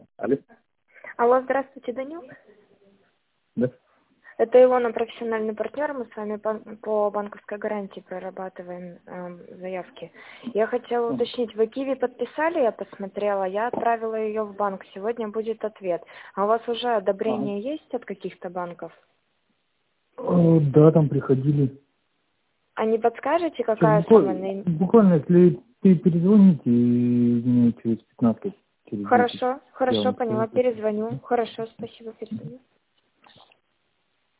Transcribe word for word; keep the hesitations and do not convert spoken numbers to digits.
Алло. Алло, здравствуйте, Данил. Да. Это Илона, профессиональный партнер. Мы с вами по, по банковской гарантии прорабатываем э, заявки. Я хотела уточнить, вы Киви подписали, я посмотрела, я отправила ее в банк. Сегодня будет ответ. А у вас уже Ага. одобрение есть от каких-то банков? Э, Да, там приходили. А не подскажете, Сейчас какая самая... буквально, наи- буквально, если ты перезвоните, минут через пятнадцать, через десять, Хорошо, я хорошо, вам поняла, скажу точно. перезвоню. Хорошо, спасибо, перезвоню.